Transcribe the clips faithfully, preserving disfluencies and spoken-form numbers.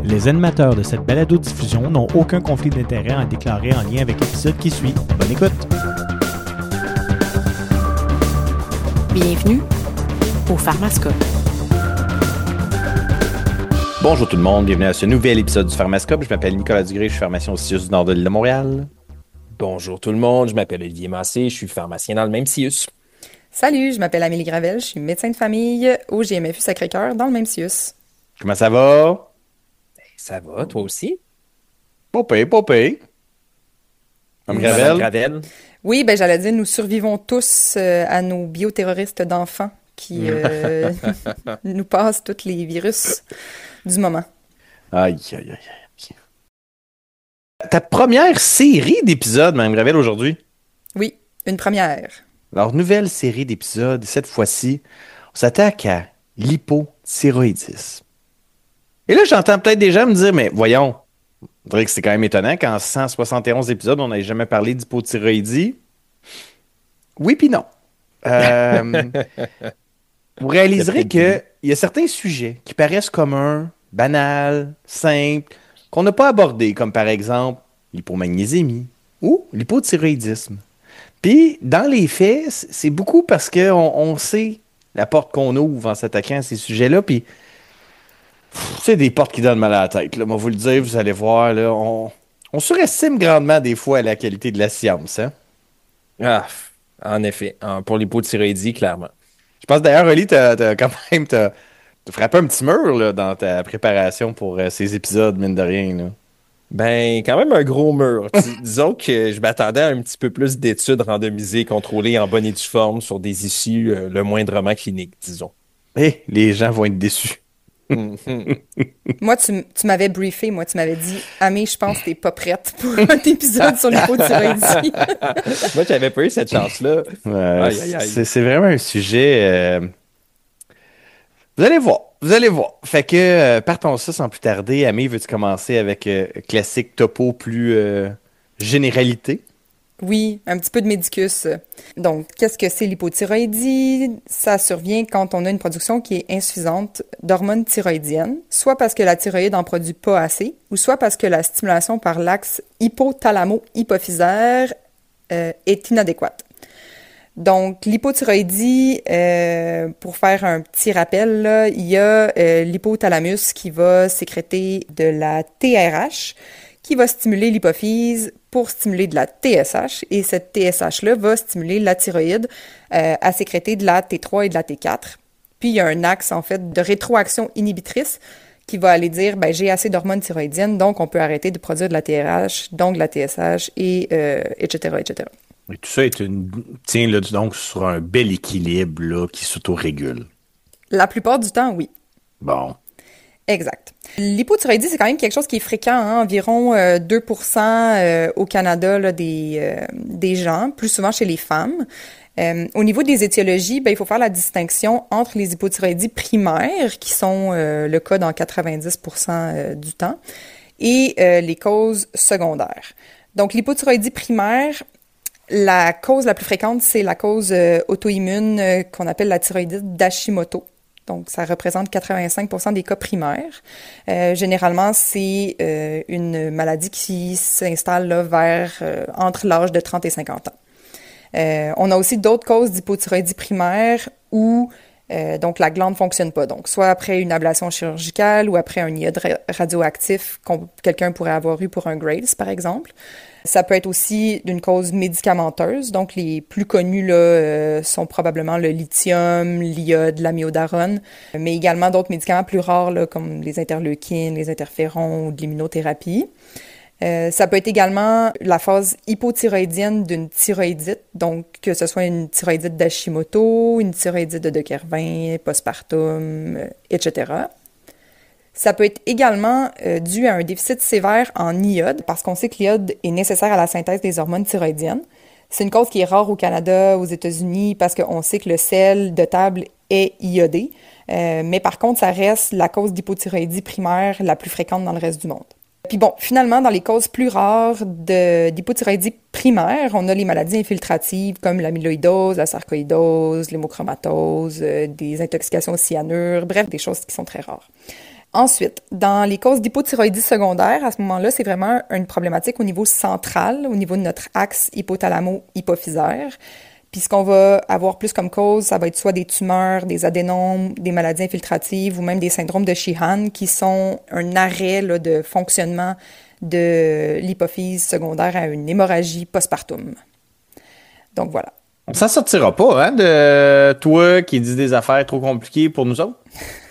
Les animateurs de cette balado-diffusion n'ont aucun conflit d'intérêt à déclarer en lien avec l'épisode qui suit. Bonne écoute! Bienvenue au Pharmascope. Bonjour tout le monde, bienvenue à ce nouvel épisode du Pharmascope. Je m'appelle Nicolas Dugré, je suis pharmacien au C I U S du Nord de l'île de Montréal. Bonjour tout le monde, je m'appelle Olivier Massé, je suis pharmacien dans le même C I U S. Salut, je m'appelle Amélie Gravel, je suis médecin de famille au G M F U Sacré-Cœur dans le même C I U S. Comment ça va? Ça va, toi aussi? Pas pire, pas pire. Comme Gravel. Gravel. Oui, ben j'allais dire, nous survivons tous euh, à nos bioterroristes d'enfants qui euh, nous passent tous les virus du moment. Aïe, aïe, aïe, aïe. Ta première série d'épisodes, Mme Gravel, aujourd'hui? Oui, une première. Alors, nouvelle série d'épisodes, cette fois-ci, on s'attaque à l'hypothyroïdisme. Et là, j'entends peut-être des gens me dire, mais voyons, on dirait que c'est quand même étonnant qu'en cent soixante et onze épisodes, on n'ait jamais parlé d'hypothyroïdie. Oui puis non. Euh, vous réaliserez qu'il y a certains sujets qui paraissent communs, banals, simples, qu'on n'a pas abordés, comme par exemple l'hypomagnésémie ou l'hypothyroïdisme. Puis, dans les faits, c'est beaucoup parce qu'on on sait la porte qu'on ouvre en s'attaquant à ces sujets-là, puis c'est des portes qui donnent mal à la tête. Là. Moi, vous le dire, vous allez voir, là, on, on surestime grandement des fois la qualité de la science. Hein? Ah, en effet, hein, pour l'hypothyroïdie, clairement. Je pense d'ailleurs, Oli, t'as, t'as quand même t'as, t'as frappé un petit mur là, dans ta préparation pour euh, ces épisodes, mine de rien. Là. Ben, quand même un gros mur. Disons que je m'attendais à un petit peu plus d'études randomisées, contrôlées en bonne et due forme sur des issues euh, le moindrement cliniques, disons. Eh, les gens vont être déçus. Moi, tu, tu m'avais briefé, moi, tu m'avais dit « Amé, je pense que t'es pas prête pour un épisode sur l'hypothyroïdie. » Moi, j'avais pas eu cette chance-là. Euh, aïe, aïe, aïe. C'est, c'est vraiment un sujet... Euh... Vous allez voir, vous allez voir. Fait que, euh, partons ça sans plus tarder. Amé, veux-tu commencer avec euh, classique topo plus euh, généralité? Oui, un petit peu de médicus. Donc, qu'est-ce que c'est l'hypothyroïdie? Ça survient quand on a une production qui est insuffisante d'hormones thyroïdiennes, soit parce que la thyroïde en produit pas assez, ou soit parce que la stimulation par l'axe hypothalamo-hypophysaire euh, est inadéquate. Donc, l'hypothyroïdie, euh, pour faire un petit rappel, là, il y a euh, l'hypothalamus qui va sécréter de la T R H, qui va stimuler l'hypophyse pour stimuler de la T S H. Et cette T S H-là va stimuler la thyroïde euh, à sécréter de la T trois et de la T quatre. Puis, il y a un axe, en fait, de rétroaction inhibitrice qui va aller dire, ben j'ai assez d'hormones thyroïdiennes, donc on peut arrêter de produire de la T R H, donc de la T S H, et euh, et cetera, et cetera. Et tout ça est une... tient là, donc sur un bel équilibre là, qui s'autorégule. La plupart du temps, oui. Bon. Exact. L'hypothyroïdie, c'est quand même quelque chose qui est fréquent, hein, environ euh, deux pour cent euh, au Canada là, des, euh, des gens, plus souvent chez les femmes. Euh, au niveau des étiologies, ben, il faut faire la distinction entre les hypothyroïdies primaires, qui sont euh, le cas dans quatre-vingt-dix pour cent euh, du temps, et euh, les causes secondaires. Donc, l'hypothyroïdie primaire, la cause la plus fréquente, c'est la cause euh, auto-immune euh, qu'on appelle la thyroïdite d'Hashimoto. Donc, ça représente quatre-vingt-cinq pour cent des cas primaires. Euh, généralement, c'est euh, une maladie qui s'installe là, vers euh, entre l'âge de trente et cinquante ans. Euh, on a aussi d'autres causes d'hypothyroïdie primaire où euh, donc la glande fonctionne pas. Donc, soit après une ablation chirurgicale ou après un iode ra- radioactif qu'on quelqu'un pourrait avoir eu pour un Graves, par exemple. Ça peut être aussi d'une cause médicamenteuse. Donc, les plus connus là, euh, sont probablement le lithium, l'iode, l'amiodarone, mais également d'autres médicaments plus rares là, comme les interleukines, les interférons ou de l'immunothérapie. Euh, ça peut être également la phase hypothyroïdienne d'une thyroïdite, donc que ce soit une thyroïdite d'Hashimoto, une thyroïdite de De Quervain, postpartum, euh, et cetera. Ça peut être également euh, dû à un déficit sévère en iode, parce qu'on sait que l'iode est nécessaire à la synthèse des hormones thyroïdiennes. C'est une cause qui est rare au Canada, aux États-Unis, parce qu'on sait que le sel de table est iodé. Euh, mais par contre, ça reste la cause d'hypothyroïdie primaire la plus fréquente dans le reste du monde. Puis bon, finalement, dans les causes plus rares de, d'hypothyroïdie primaire, on a les maladies infiltratives comme l'amyloïdose, la sarcoïdose, l'hémochromatose, euh, des intoxications au cyanure, bref, des choses qui sont très rares. Ensuite, dans les causes d'hypothyroïdie secondaire, à ce moment-là, c'est vraiment une problématique au niveau central, au niveau de notre axe hypothalamo-hypophysaire. Puis ce qu'on va avoir plus comme cause, ça va être soit des tumeurs, des adénomes, des maladies infiltratives ou même des syndromes de Sheehan qui sont un arrêt là, de fonctionnement de l'hypophyse secondaire à une hémorragie postpartum. Donc voilà. On s'en sortira pas, hein, de toi qui dis des affaires trop compliquées pour nous autres?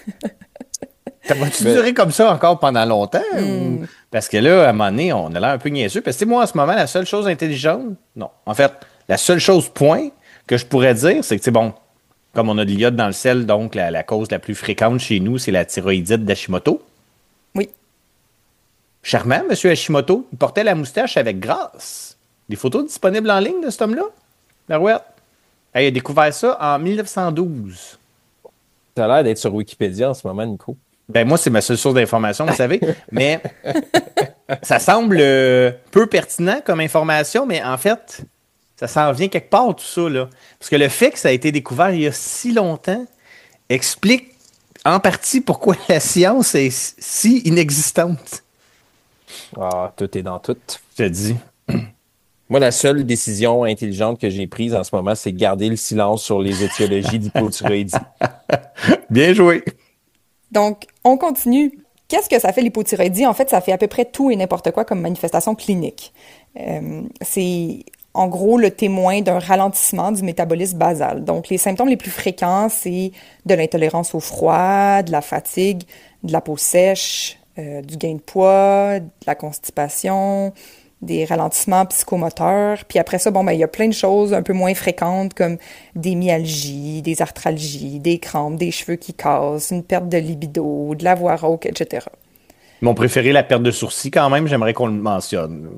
Ça va-tu Mais... durer comme ça encore pendant longtemps? Mm. Ou... Parce que là, à un moment donné, on a l'air un peu niaiseux. Parce que moi, en ce moment, la seule chose intelligente, non. En fait, la seule chose, point, que je pourrais dire, c'est que, c'est bon, comme on a de l'iode dans le sel, donc la, la cause la plus fréquente chez nous, c'est la thyroïdite d'Hashimoto. Oui. Charmant, M. Hashimoto. Il portait la moustache avec grâce. Des photos disponibles en ligne de cet homme-là? Larouette. Il a découvert ça en mille neuf cent douze. Ça a l'air d'être sur Wikipédia en ce moment, Nico. Ben moi, c'est ma seule source d'information, vous savez. Mais ça semble euh, peu pertinent comme information, mais en fait, ça s'en vient quelque part, tout ça, là. Parce que le fait que ça a été découvert il y a si longtemps explique en partie pourquoi la science est si inexistante. Ah, tout est dans tout. Je te dis. Moi, la seule décision intelligente que j'ai prise en ce moment, c'est de garder le silence sur les étiologies d'hypothyroïdie. Bien joué. Donc, on continue. Qu'est-ce que ça fait l'hypothyroïdie? En fait, ça fait à peu près tout et n'importe quoi comme manifestation clinique. Euh, c'est en gros le témoin d'un ralentissement du métabolisme basal. Donc, les symptômes les plus fréquents, c'est de l'intolérance au froid, de la fatigue, de la peau sèche, euh, du gain de poids, de la constipation, des ralentissements psychomoteurs. Puis après ça, bon, ben, il y a plein de choses un peu moins fréquentes comme des myalgies, des arthralgies, des crampes, des cheveux qui cassent, une perte de libido, de la voix rauque, et cetera. Mon préféré, la perte de sourcils, quand même, j'aimerais qu'on le mentionne.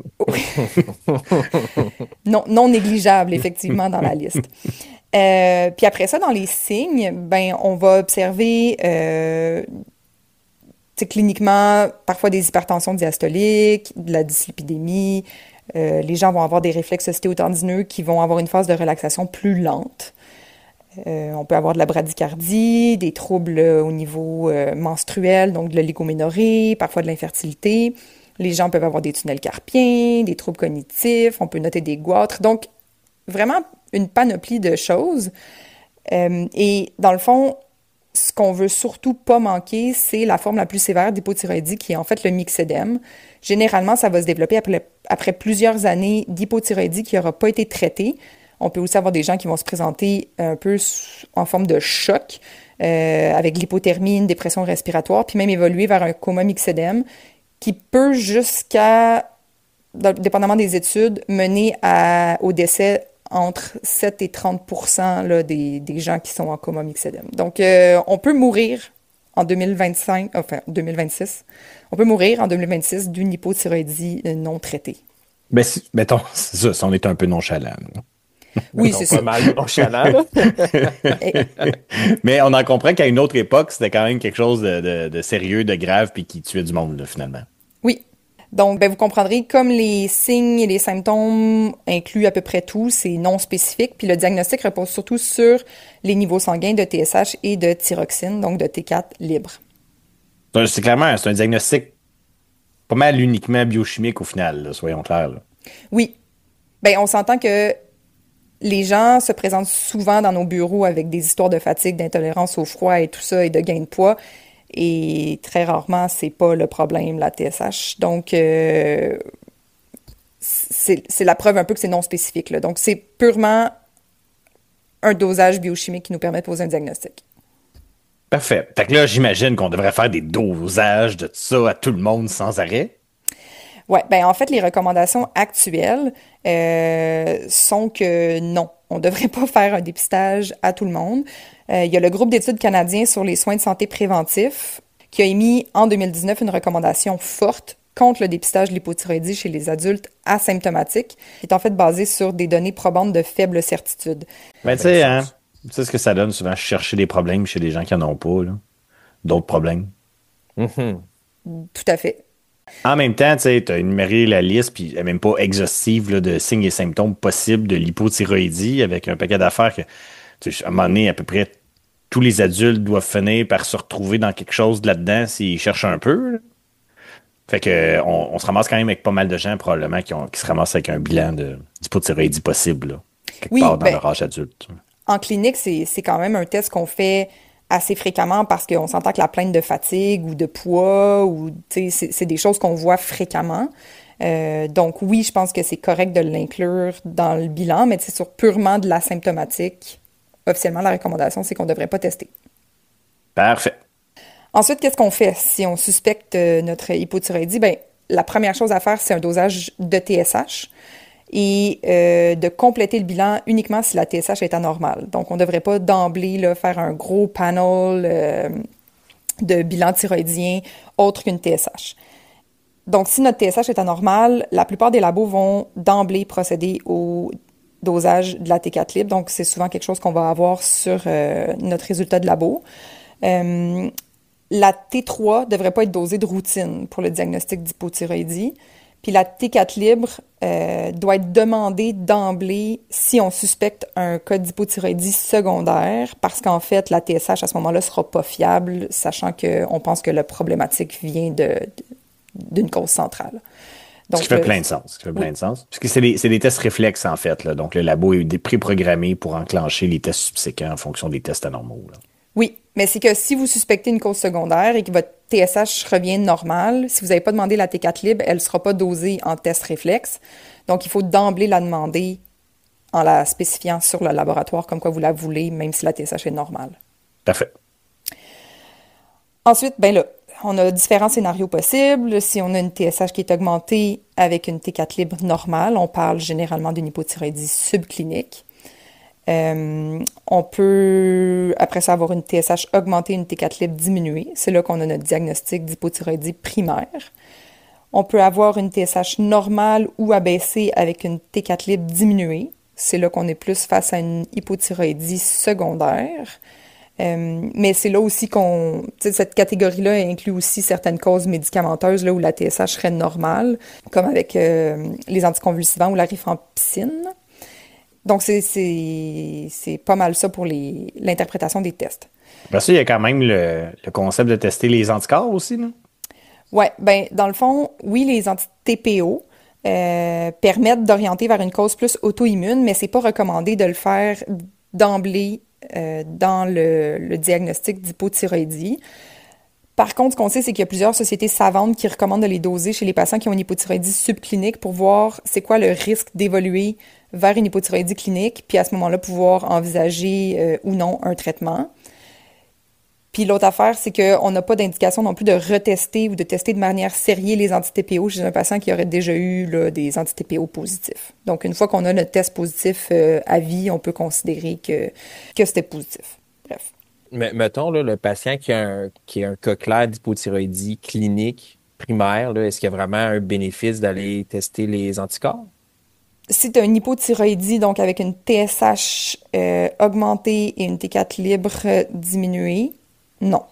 non, non négligeable, effectivement, dans la liste. Euh, puis après ça, dans les signes, ben, on va observer euh, cliniquement, parfois des hypertensions diastoliques, de la dyslipidémie. Euh, les gens vont avoir des réflexes ostéotendineux qui vont avoir une phase de relaxation plus lente. Euh, on peut avoir de la bradycardie, des troubles au niveau euh, menstruel, donc de l'oligoménorrhée, parfois de l'infertilité. Les gens peuvent avoir des tunnels carpiens, des troubles cognitifs, on peut noter des goitres. Donc, vraiment une panoplie de choses. Euh, et dans le fond, ce qu'on veut surtout pas manquer, c'est la forme la plus sévère d'hypothyroïdie, qui est en fait le myxédème. Généralement, ça va se développer après, après plusieurs années d'hypothyroïdie qui n'aura pas été traitée. On peut aussi avoir des gens qui vont se présenter un peu en forme de choc, euh, avec l'hypothermie, une dépression respiratoire, puis même évoluer vers un coma myxédème, qui peut jusqu'à, dépendamment des études, mener à, au décès entre sept et trente pour cent là, des, des gens qui sont en coma myxédème. Donc, euh, on peut mourir en deux mille vingt-cinq, enfin deux mille vingt-six, on peut mourir en deux mille vingt-six d'une hypothyroïdie non traitée. Ben, si, mettons, c'est ça, si on est un peu nonchalant. Oui, c'est ça. Pas mal nonchalant. Mais on en comprend qu'à une autre époque, c'était quand même quelque chose de, de, de sérieux, de grave, puis qui tuait du monde, là, finalement. Oui. Donc, ben, vous comprendrez, comme les signes et les symptômes incluent à peu près tout, c'est non spécifique. Puis le diagnostic repose surtout sur les niveaux sanguins de T S H et de thyroxine, donc de T quatre libre. C'est clairement, c'est un diagnostic pas mal uniquement biochimique au final, là, soyons clairs. Là. Oui. Ben, on s'entend que les gens se présentent souvent dans nos bureaux avec des histoires de fatigue, d'intolérance au froid et tout ça, et de gain de poids. Et très rarement, c'est pas le problème, la T S H. Donc, euh, c'est, c'est la preuve un peu que c'est non spécifique, là. Donc, c'est purement un dosage biochimique qui nous permet de poser un diagnostic. Parfait. Fait que là, j'imagine qu'on devrait faire des dosages de ça à tout le monde sans arrêt. Oui, ben en fait, les recommandations actuelles euh, sont que non, on ne devrait pas faire un dépistage à tout le monde. Euh, il y a le groupe d'études canadien sur les soins de santé préventifs qui a émis en deux mille dix-neuf une recommandation forte contre le dépistage de l'hypothyroïdie chez les adultes asymptomatiques, qui est en fait basée sur des données probantes de faible certitude. Ben, tu sais, hein, tu sais ce que ça donne souvent, chercher des problèmes chez les gens qui n'en ont pas, là. D'autres problèmes. Mm-hmm. Tout à fait. En même temps, tu sais, tu as énuméré la liste, puis elle n'est même pas exhaustive là, de signes et symptômes possibles de l'hypothyroïdie avec un paquet d'affaires que, tu sais, à un moment donné, à peu près tous les adultes doivent finir par se retrouver dans quelque chose de là-dedans s'ils cherchent un peu. Là. Fait que on, on se ramasse quand même avec pas mal de gens probablement qui, ont, qui se ramassent avec un bilan de d'hypothyroïdie possible, là, quelque Oui, part dans ben, leur âge adulte. En clinique, c'est, c'est quand même un test qu'on fait assez fréquemment parce qu'on s'entend que la plainte de fatigue ou de poids, ou tu sais, c'est, c'est des choses qu'on voit fréquemment. Euh, donc oui, je pense que c'est correct de l'inclure dans le bilan, mais c'est sur purement de l'asymptomatique. Officiellement, la recommandation, c'est qu'on ne devrait pas tester. Parfait. Ensuite, qu'est-ce qu'on fait si on suspecte euh, notre hypothyroïdie? Ben, la première chose à faire, c'est un dosage de T S H et euh, de compléter le bilan uniquement si la T S H est anormale. Donc, on ne devrait pas d'emblée là, faire un gros panel euh, de bilan thyroïdien autre qu'une T S H. Donc, si notre T S H est anormale, la plupart des labos vont d'emblée procéder au dosage de la T quatre libre. Donc, c'est souvent quelque chose qu'on va avoir sur euh, notre résultat de labo. Euh, La T trois ne devrait pas être dosée de routine pour le diagnostic d'hypothyroïdie. Puis la T quatre libre euh, doit être demandée d'emblée si on suspecte un cas d'hypothyroïdie secondaire, parce qu'en fait, la T S H à ce moment-là ne sera pas fiable, sachant qu'on pense que la problématique vient de, d'une cause centrale. Donc, ce qui fait euh, plein de sens. Ce qui fait plein oui. de sens. Parce que c'est des, c'est des tests réflexes, en fait. Là. Donc, le labo est préprogrammé pour enclencher les tests subséquents en fonction des tests anormaux. Là. Oui, mais c'est que si vous suspectez une cause secondaire et que votre T S H revient normal, si vous n'avez pas demandé la T quatre libre, elle ne sera pas dosée en test réflexe. Donc, il faut d'emblée la demander en la spécifiant sur le laboratoire comme quoi vous la voulez, même si la T S H est normale. Parfait. Ensuite, ben là, on a différents scénarios possibles. Si on a une T S H qui est augmentée avec une T quatre libre normale, on parle généralement d'une hypothyroïdie subclinique. Euh, on peut, après ça, avoir une T S H augmentée, une T quatre libre diminuée. C'est là qu'on a notre diagnostic d'hypothyroïdie primaire. On peut avoir une T S H normale ou abaissée avec une T quatre libre diminuée. C'est là qu'on est plus face à une hypothyroïdie secondaire. Euh, mais c'est là aussi qu'on... Tu sais, cette catégorie-là inclut aussi certaines causes médicamenteuses là, où la T S H serait normale, comme avec euh, les anticonvulsivants ou la rifampicine. Donc, c'est, c'est, c'est pas mal ça pour les, l'interprétation des tests. Bien sûr, il y a quand même le, le concept de tester les anticorps aussi, non? Oui, bien, dans le fond, oui, les anti-T P O euh, permettent d'orienter vers une cause plus auto-immune, mais c'est pas recommandé de le faire d'emblée euh, dans le, le diagnostic d'hypothyroïdie. Par contre, ce qu'on sait, c'est qu'il y a plusieurs sociétés savantes qui recommandent de les doser chez les patients qui ont une hypothyroïdie subclinique pour voir c'est quoi le risque d'évoluer vers une hypothyroïdie clinique, puis à ce moment-là, pouvoir envisager euh, ou non un traitement. Puis l'autre affaire, c'est qu'on n'a pas d'indication non plus de retester ou de tester de manière sérieux les anti-T P O chez un patient qui aurait déjà eu là, des anti-T P O positifs. Donc, une fois qu'on a notre test positif euh, à vie, on peut considérer que, que c'était positif. Bref. Mais mettons, là, le patient qui a un, qui a un cas clair d'hypothyroïdie clinique primaire, là, est-ce qu'il y a vraiment un bénéfice d'aller tester les anticorps? Si tu as une hypothyroïdie, donc avec une T S H euh, augmentée et une T quatre libre euh, diminuée, non.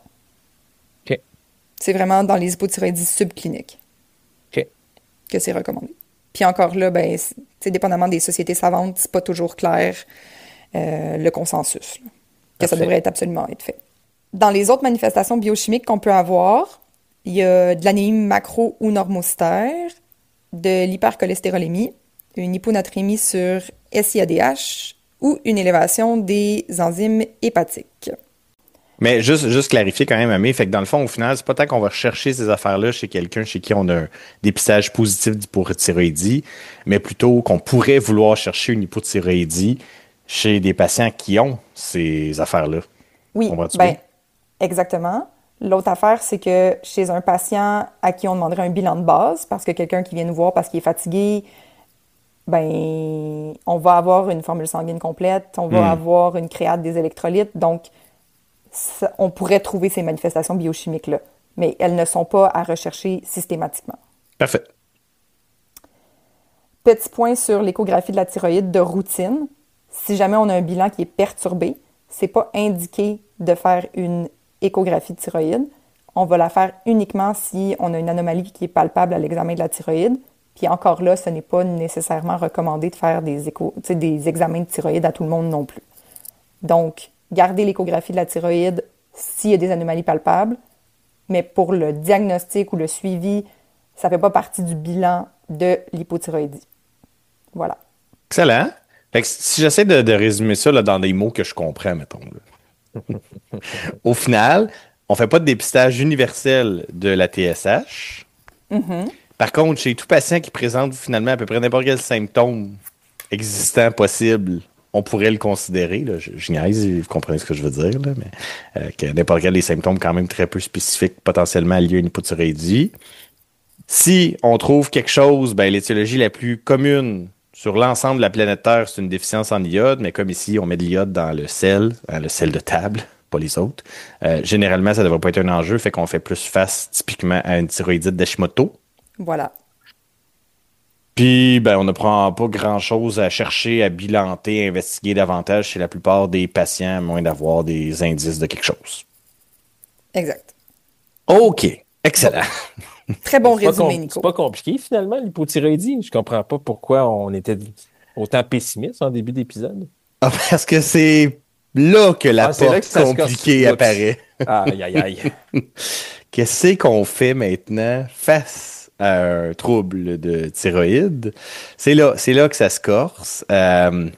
OK. C'est vraiment dans les hypothyroïdies subcliniques OK. que c'est recommandé. Puis encore là, ben, c'est dépendamment des sociétés savantes, c'est pas toujours clair euh, le consensus, là, que Parfait. Ça devrait être absolument être fait. Dans les autres manifestations biochimiques qu'on peut avoir, il y a de l'anémie macro ou normocytaire, de l'hypercholestérolémie, une hyponatrémie sur S I A D H ou une élévation des enzymes hépatiques. Mais juste, juste clarifier quand même, Amé, fait que dans le fond, au final, c'est pas tant qu'on va rechercher ces affaires-là chez quelqu'un chez qui on a un dépistage positif d'hypothyroïdie, mais plutôt qu'on pourrait vouloir chercher une hypothyroïdie chez des patients qui ont ces affaires-là. Oui, bien, exactement. L'autre affaire, c'est que chez un patient à qui on demanderait un bilan de base, parce que quelqu'un qui vient nous voir parce qu'il est fatigué, ben, on va avoir une formule sanguine complète, on va mmh. avoir une créate des électrolytes, donc ça, on pourrait trouver ces manifestations biochimiques-là, mais elles ne sont pas à rechercher systématiquement. Parfait. Petit point sur l'échographie de la thyroïde de routine. Si jamais on a un bilan qui est perturbé, c'est pas indiqué de faire une échographie de thyroïde. On va la faire uniquement si on a une anomalie qui est palpable à l'examen de la thyroïde. Puis encore là, ce n'est pas nécessairement recommandé de faire des, échos, des examens de thyroïde à tout le monde non plus. Donc, garder l'échographie de la thyroïde s'il y a des anomalies palpables, mais pour le diagnostic ou le suivi, ça ne fait pas partie du bilan de l'hypothyroïdie. Voilà. Excellent. Fait que si j'essaie de, de résumer ça là, dans des mots que je comprends, mettons. Là. Au final, on ne fait pas de dépistage universel de la T S H. Mm-hmm. Par contre, chez tout patient qui présente finalement à peu près n'importe quel symptôme existant possible, on pourrait le considérer. Là. Je, je niaise, vous comprenez ce que je veux dire, là, mais euh, que n'importe quel des symptômes quand même très peu spécifiques, potentiellement liés à une hypothyroïdie. Si on trouve quelque chose, ben, l'étiologie la plus commune sur l'ensemble de la planète Terre, c'est une déficience en iode, mais comme ici, on met de l'iode dans le sel, hein, le sel de table, pas les autres. Euh, généralement, ça ne devrait pas être un enjeu, fait qu'on fait plus face typiquement à une thyroïdite d'Hashimoto. Voilà. Puis, ben, on ne prend pas grand-chose à chercher, à bilanter, à investiguer davantage chez la plupart des patients, à moins d'avoir des indices de quelque chose. Exact. OK. Excellent. Très bon C'est pas résumé, com- Nico. C'est pas compliqué, finalement, l'hypothyroïdie. Je comprends pas pourquoi on était autant pessimiste en début d'épisode. Ah, parce que c'est là que la Ah, c'est là porte que ça se compliquée casse. apparaît. Aïe, aïe, aïe. Qu'est-ce qu'on fait maintenant face à un trouble de thyroïde? C'est là, c'est là que ça se corse. Euh,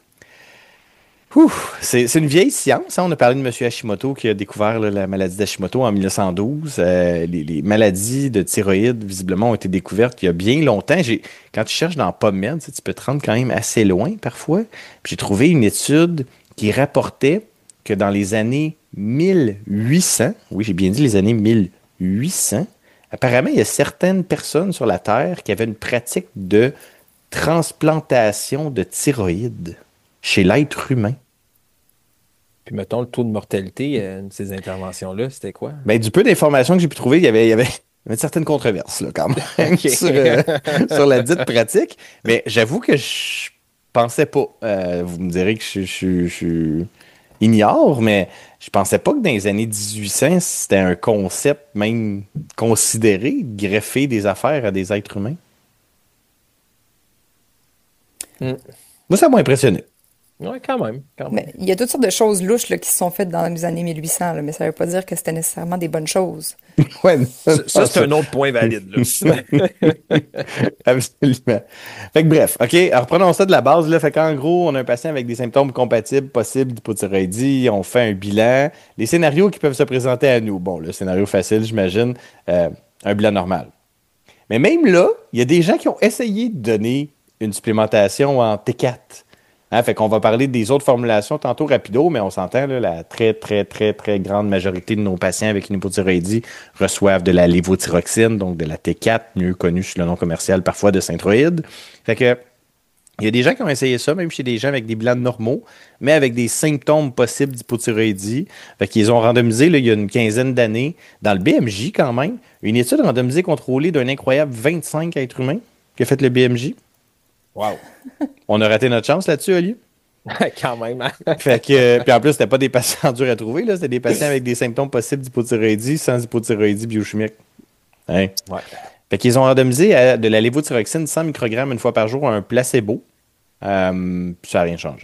ouf, c'est, c'est une vieille science. Hein? On a parlé de M. Hashimoto qui a découvert là, la maladie d'Hashimoto en dix-neuf cent douze. Euh, les, les maladies de thyroïde, visiblement, ont été découvertes il y a bien longtemps. J'ai, quand tu cherches dans PubMed, tu sais, tu peux te rendre quand même assez loin parfois. Puis j'ai trouvé une étude qui rapportait que dans les années mille huit cents, oui, j'ai bien dit les années mille huit cents, apparemment, il y a certaines personnes sur la Terre qui avaient une pratique de transplantation de thyroïde chez l'être humain. Puis mettons, le taux de mortalité euh, de ces interventions-là, c'était quoi? Ben, du peu d'informations que j'ai pu trouver, il y avait, il y avait une certaine controverse là, quand même Ok. sur, euh, sur la dite pratique. Mais j'avoue que je pensais pas. Euh, vous me direz que je, je, je ignore, mais je pensais pas que dans les années dix-huit cents, c'était un concept même considéré, de greffer des affaires à des êtres humains. Mm. Moi, ça m'a impressionné. Oui, quand même. Quand même. Mais il y a toutes sortes de choses louches là, qui se sont faites dans les années mille huit cents, là, mais ça ne veut pas dire que c'était nécessairement des bonnes choses. Ouais, Ça, ça, c'est un autre point valide. Là. Absolument. Fait que bref, OK, alors reprenons ça de la base. Là. Fait qu'en gros, on a un patient avec des symptômes compatibles possibles d'hypothyroïdie. On fait un bilan. Les scénarios qui peuvent se présenter à nous. Bon, le scénario facile, j'imagine, euh, un bilan normal. Mais même là, il y a des gens qui ont essayé de donner une supplémentation en T quatre. Hein, fait qu'on va parler des autres formulations tantôt rapido, mais on s'entend, là, la très, très, très, très grande majorité de nos patients avec une hypothyroïdie reçoivent de la lévothyroxine, donc de la T quatre, mieux connue sous le nom commercial parfois de Synthroid. Fait que il y a des gens qui ont essayé ça, même chez des gens avec des bilans normaux, mais avec des symptômes possibles d'hypothyroïdie. Fait qu'ils ont randomisé, là, il y a une quinzaine d'années, dans le B M J quand même, une étude randomisée contrôlée d'un incroyable vingt-cinq êtres humains qui a fait le B M J. Wow. On a raté notre chance là-dessus, Olivier. Quand même. Hein? Fait que, euh, puis en plus, c'était pas des patients durs à trouver, là, c'était des patients avec des symptômes possibles d'hypothyroïdie sans hypothyroïdie biochimique. Hein? Ouais. Fait qu'ils ont randomisé à de la lévothyroxine cent microgrammes une fois par jour à un placebo. Euh, puis ça n'a rien changé.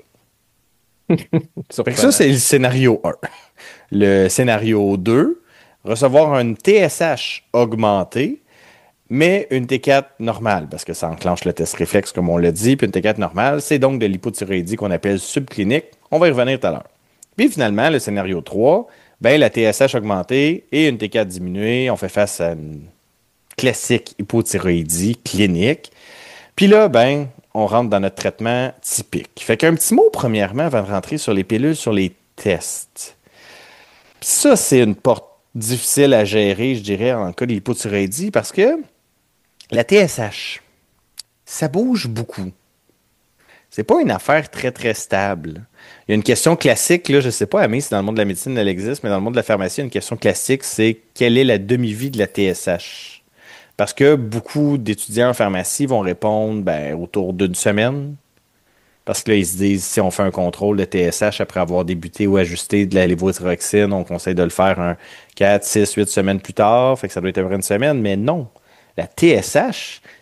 Fait que ça, c'est le scénario un. Le scénario deux, recevoir une T S H augmentée, mais une T quatre normale, parce que ça enclenche le test réflexe, comme on l'a dit, puis une T quatre normale, c'est donc de l'hypothyroïdie qu'on appelle subclinique. On va y revenir tout à l'heure. Puis finalement, le scénario trois, ben, la T S H augmentée et une T quatre diminuée, on fait face à une classique hypothyroïdie clinique. Puis là, ben, on rentre dans notre traitement typique. Fait qu'un petit mot, premièrement, avant de rentrer sur les pilules, sur les tests. Puis ça, c'est une porte difficile à gérer, je dirais, en cas d'hypothyroïdie, parce que la T S H, ça bouge beaucoup. C'est pas une affaire très, très stable. Il y a une question classique, là, je sais pas, Amé, si dans le monde de la médecine elle existe, mais dans le monde de la pharmacie, une question classique, c'est quelle est la demi-vie de la T S H? Parce que beaucoup d'étudiants en pharmacie vont répondre ben, autour d'une semaine. Parce que là, ils se disent, si on fait un contrôle de T S H après avoir débuté ou ajusté de la lévothyroxine, on conseille de le faire un quatre, six, huit semaines plus tard. Fait que ça doit être à peu près une semaine. Mais non. La T S H,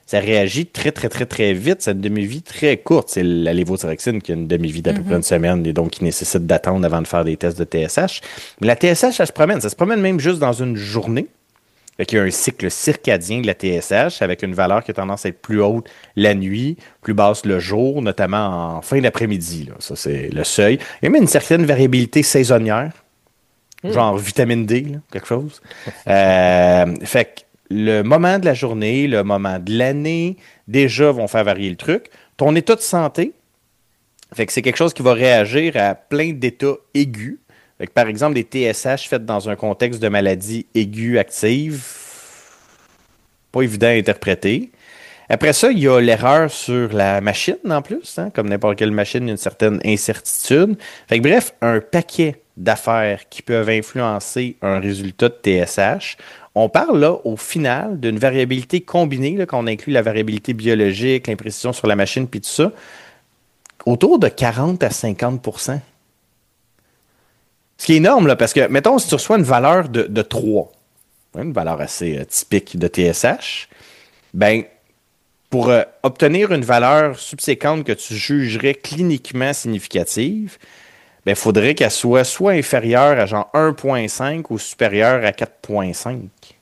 ça réagit très, très, très, très vite. Ça a une demi-vie très courte. C'est la lévothyroxine qui a une demi-vie d'à peu près une semaine et donc qui nécessite d'attendre avant de faire des tests de T S H. Mais la T S H, ça se promène. Ça se promène même juste dans une journée. Fait qu'il y a un cycle circadien de la T S H avec une valeur qui a tendance à être plus haute la nuit, plus basse le jour, notamment en fin d'après-midi. Là. Ça, c'est le seuil. Il y a même une certaine variabilité saisonnière, mmh. genre vitamine D, là, quelque chose. euh, fait que le moment de la journée, le moment de l'année, déjà vont faire varier le truc. Ton état de santé, fait que c'est quelque chose qui va réagir à plein d'états aigus. Fait que, par exemple, des T S H faites dans un contexte de maladie aiguë active, pas évident à interpréter. Après ça, il y a l'erreur sur la machine en plus. Hein? Comme n'importe quelle machine, il y a une certaine incertitude. Fait que, bref, un paquet d'affaires qui peuvent influencer un résultat de T S H. On parle là, au final, d'une variabilité combinée, là, quand on inclut la variabilité biologique, l'imprécision sur la machine, puis tout ça, autour de quarante à cinquante pour cent. Ce qui est énorme, là, parce que, mettons, si tu reçois une valeur de, de trois, une valeur assez euh, typique de T S H, ben, pour euh, obtenir une valeur subséquente que tu jugerais cliniquement significative, ben, il faudrait qu'elle soit soit inférieure à genre un virgule cinq ou supérieure à quatre virgule cinq.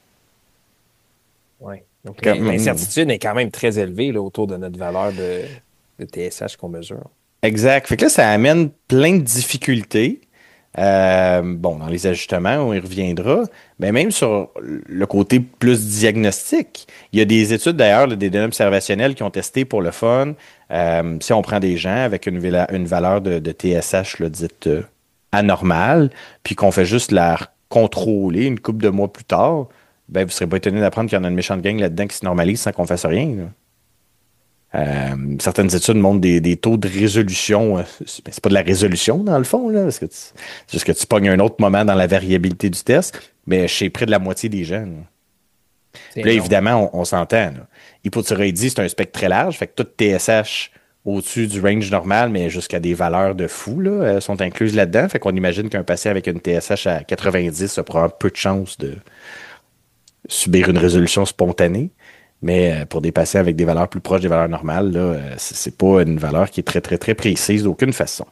Oui. Donc, l'incertitude est quand même très élevée là, autour de notre valeur de, de T S H qu'on mesure. Exact. Fait que là, ça amène plein de difficultés. Euh, bon, dans les ajustements, on y reviendra, mais même sur le côté plus diagnostic, il y a des études d'ailleurs, des données observationnelles qui ont testé pour le fun. Euh, si on prend des gens avec une, une valeur de, de T S H là, dite euh, anormale, puis qu'on fait juste la contrôler une couple de mois plus tard, ben vous ne serez pas étonné d'apprendre qu'il y en a une méchante gang là-dedans qui se normalise sans qu'on fasse rien. Là. Euh, certaines études montrent des, des taux de résolution. Euh, c'est pas de la résolution, dans le fond, là, parce que tu, c'est juste que tu pognes un autre moment dans la variabilité du test, mais chez près de la moitié des gens. Là, là évidemment, on, on s'entend. Là. Hypothyroïdie, c'est un spectre très large, fait que tout T S H au-dessus du range normal, mais jusqu'à des valeurs de fou, là, euh, sont incluses là-dedans. Fait qu'on imagine qu'un patient avec une T S H à quatre-vingt-dix a probablement peu de chances de subir une résolution spontanée. Mais pour des patients avec des valeurs plus proches des valeurs normales, là, c'est pas une valeur qui est très, très, très précise d'aucune façon.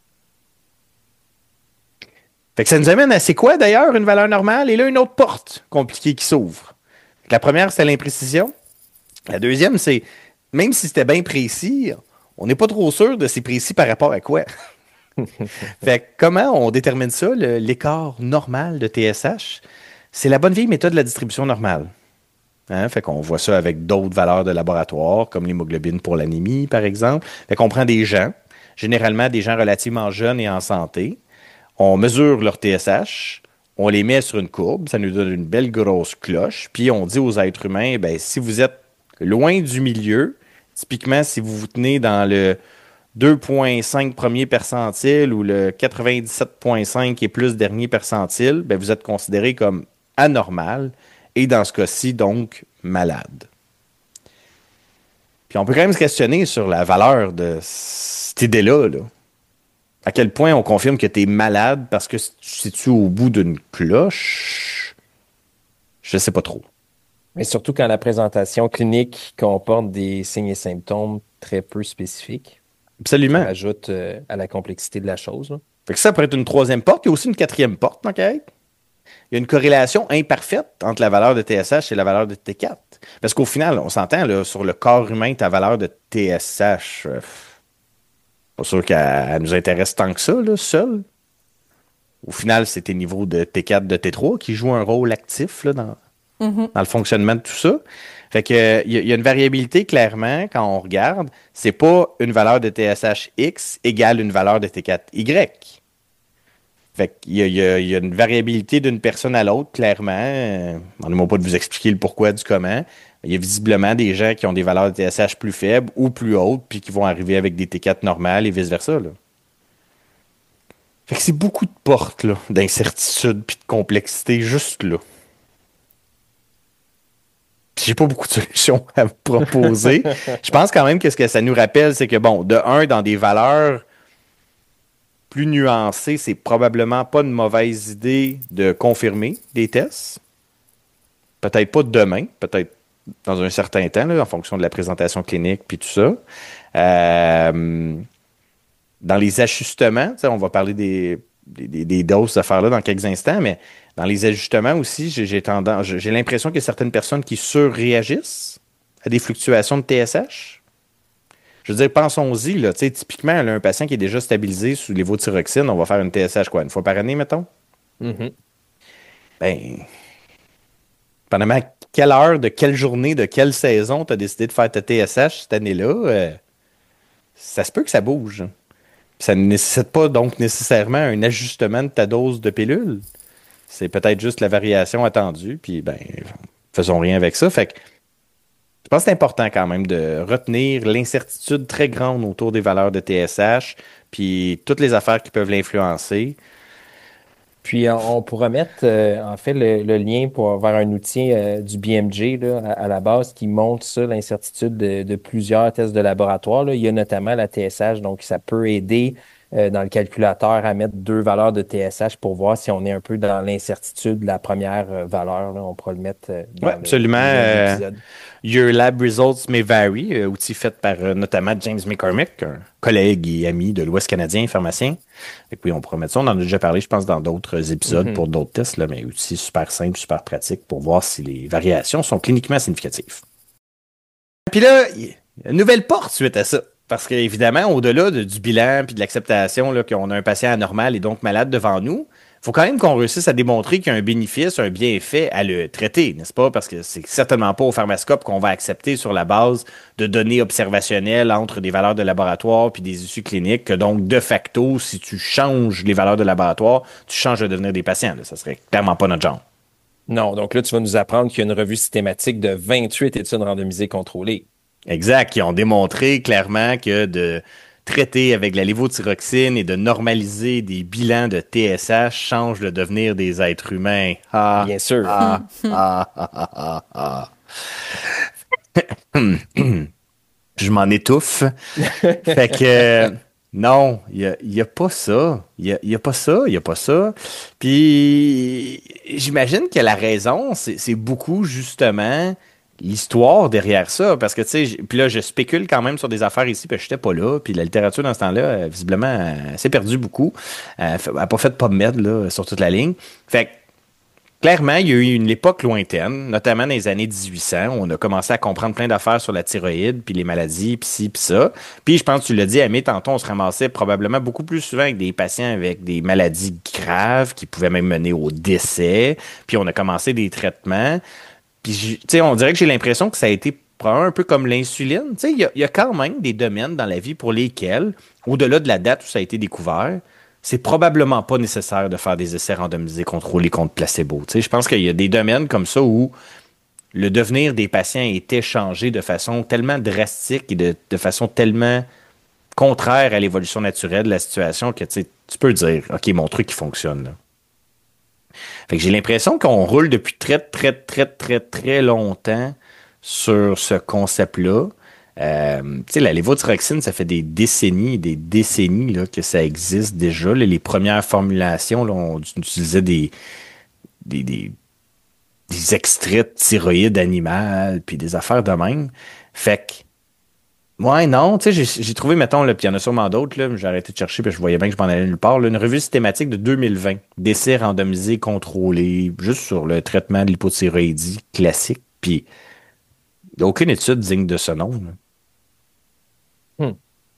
Fait que ça nous amène à c'est quoi d'ailleurs une valeur normale? Et là, une autre porte compliquée qui s'ouvre. La première, c'est l'imprécision. La deuxième, c'est même si c'était bien précis, on n'est pas trop sûr de c'est précis par rapport à quoi. Fait que comment on détermine ça, le, l'écart normal de T S H? C'est la bonne vieille méthode de la distribution normale. Hein, fait qu'on voit ça avec d'autres valeurs de laboratoire, comme l'hémoglobine pour l'anémie, par exemple. Fait qu'on prend des gens, généralement des gens relativement jeunes et en santé. On mesure leur T S H, on les met sur une courbe, ça nous donne une belle grosse cloche, puis on dit aux êtres humains, ben si vous êtes loin du milieu, typiquement si vous vous tenez dans le deux virgule cinq premier percentile ou le quatre-vingt-dix-sept virgule cinq et plus dernier percentile, ben vous êtes considéré comme anormal. Et dans ce cas-ci, donc, malade. Puis on peut quand même se questionner sur la valeur de cette idée-là. Là. À quel point on confirme que tu es malade parce que tu te situes au bout d'une cloche? Je ne sais pas trop. Mais surtout quand la présentation clinique comporte des signes et symptômes très peu spécifiques. Absolument. Ça ajoute euh, à la complexité de la chose. Là. Fait que ça pourrait être une troisième porte. Il y a aussi une quatrième porte, OK? Il y a une corrélation imparfaite entre la valeur de T S H et la valeur de T quatre. Parce qu'au final, on s'entend, là, sur le corps humain, ta valeur de T S H, euh, pas sûr qu'elle nous intéresse tant que ça, là, seule. Au final, c'est tes niveaux de T quatre, de T trois qui jouent un rôle actif là, dans, mm-hmm. dans le fonctionnement de tout ça. Fait que il y, y a une variabilité, clairement, quand on regarde, c'est pas une valeur de T S H X égale une valeur de T quatre Y. Fait qu'il y a, il y a, il y a une variabilité d'une personne à l'autre, clairement. Euh, on ne m'a pas de vous expliquer le pourquoi du comment. Il y a visiblement des gens qui ont des valeurs de T S H plus faibles ou plus hautes, puis qui vont arriver avec des T quatre normales et vice-versa. Là. Fait que c'est beaucoup de portes là, d'incertitude puis de complexité juste là. Puis j'ai pas beaucoup de solutions à vous proposer. Je pense quand même que ce que ça nous rappelle, c'est que, bon, de un, dans des valeurs plus nuancé, c'est probablement pas une mauvaise idée de confirmer des tests. Peut-être pas demain, peut-être dans un certain temps, là, en fonction de la présentation clinique puis tout ça. Euh, dans les ajustements, on va parler des, des, des doses d'affaires-là dans quelques instants, mais dans les ajustements aussi, j'ai, j'ai, tendance, j'ai l'impression qu'il y a certaines personnes qui surréagissent à des fluctuations de T S H. Je veux dire, pensons-y, là, typiquement, là, un patient qui est déjà stabilisé sous lévothyroxine, on va faire une T S H quoi, une fois par année, mettons? Mm-hmm. Ben, pendant quelle heure, de quelle journée, de quelle saison tu as décidé de faire ta T S H cette année-là? Euh, ça se peut que ça bouge. Ça ne nécessite pas donc nécessairement un ajustement de ta dose de pilule. C'est peut-être juste la variation attendue, puis ben, faisons rien avec ça. Fait que je pense que c'est important quand même de retenir l'incertitude très grande autour des valeurs de T S H, puis toutes les affaires qui peuvent l'influencer. Puis on pourra mettre euh, en fait le, le lien pour vers un outil euh, du B M J là, à, à la base qui montre ça, l'incertitude de, de plusieurs tests de laboratoire. Là. Il y a notamment la T S H, donc ça peut aider euh, dans le calculateur à mettre deux valeurs de T S H pour voir si on est un peu dans l'incertitude de la première euh, valeur. Là. On pourra le mettre euh, dans ouais, le, absolument. Euh, Your lab results may vary, euh, outil fait par euh, notamment James McCormick, un collègue et ami de l'Ouest canadien, pharmacien. Et puis on pourra mettre ça. On en a déjà parlé, je pense, dans d'autres épisodes mm-hmm. pour d'autres tests, là, mais outil super simple, super pratique pour voir si les variations sont cliniquement significatives. Puis là, il y a une nouvelle porte suite à ça. Parce qu'évidemment, au-delà de, du bilan puis de l'acceptation là, qu'on a un patient anormal et donc malade devant nous, il faut quand même qu'on réussisse à démontrer qu'il y a un bénéfice, un bienfait à le traiter, n'est-ce pas? Parce que c'est certainement pas au pharmascope qu'on va accepter sur la base de données observationnelles entre des valeurs de laboratoire puis des issues cliniques, que donc, de facto, si tu changes les valeurs de laboratoire, tu changes le devenir des patients. Là. Ça serait clairement pas notre genre. Non, donc là, tu vas nous apprendre qu'il y a une revue systématique de vingt-huit études randomisées contrôlées. Exact, qui ont démontré clairement que de traiter avec la lévothyroxine et de normaliser des bilans de T S H change le devenir des êtres humains. Ah, bien sûr. Ah, ah, ah, ah, ah. Je m'en étouffe. Fait que non, il n'y a, y a pas ça. Il n'y a, y a pas ça, il n'y a pas ça. Puis j'imagine que la raison, c'est, c'est beaucoup justement l'histoire derrière ça, parce que, tu sais, puis là, je spécule quand même sur des affaires ici, puis je n'étais pas là, puis la littérature dans ce temps-là, euh, visiblement, euh, s'est perdue beaucoup. Euh, elle n'a pas fait de PubMed, là, sur toute la ligne. Fait que, clairement, il y a eu une époque lointaine, notamment dans les années dix-huit cents, où on a commencé à comprendre plein d'affaires sur la thyroïde, puis les maladies, puis ci, puis ça. Puis je pense que tu l'as dit, Amé, tantôt, on se ramassait probablement beaucoup plus souvent avec des patients avec des maladies graves, qui pouvaient même mener au décès, puis on a commencé des traitements. Puis, tu sais, on dirait que j'ai l'impression que ça a été probablement un peu comme l'insuline. Tu sais, il y, y a quand même des domaines dans la vie pour lesquels, au-delà de la date où ça a été découvert, c'est probablement pas nécessaire de faire des essais randomisés contrôlés contre placebo. Tu sais, je pense qu'il y a des domaines comme ça où le devenir des patients était changé de façon tellement drastique et de, de façon tellement contraire à l'évolution naturelle de la situation que, tu sais, tu peux dire, OK, mon truc, il fonctionne, là. Fait que j'ai l'impression qu'on roule depuis très, très, très, très, très longtemps sur ce concept-là. Euh, tu sais, la lévothyroxine, ça fait des décennies et des décennies là, que ça existe déjà. Là, les premières formulations, là, on utilisait des, des, des, des extraits de thyroïde animale puis des affaires de même. Fait que ouais, non, tu sais, j'ai, j'ai trouvé, mettons, là, puis il y en a sûrement d'autres, là, j'ai arrêté de chercher, puis je voyais bien que je m'en allais nulle part, là, une revue systématique de deux mille vingt, d'essais randomisés contrôlés, juste sur le traitement de l'hypothyroïdie classique, puis il n'y a aucune étude digne de ce nom. Hmm.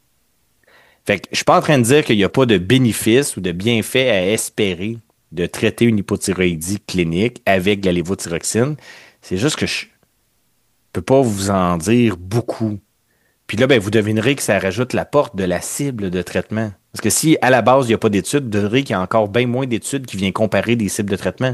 Fait que je suis pas en train de dire qu'il n'y a pas de bénéfice ou de bienfait à espérer de traiter une hypothyroïdie clinique avec de la lévothyroxine. C'est juste que je peux pas vous en dire beaucoup. Puis là, ben, vous devinerez que ça rajoute la porte de la cible de traitement. Parce que si, à la base, il n'y a pas d'études, vous devinerez qu'il y a encore bien moins d'études qui viennent comparer des cibles de traitement.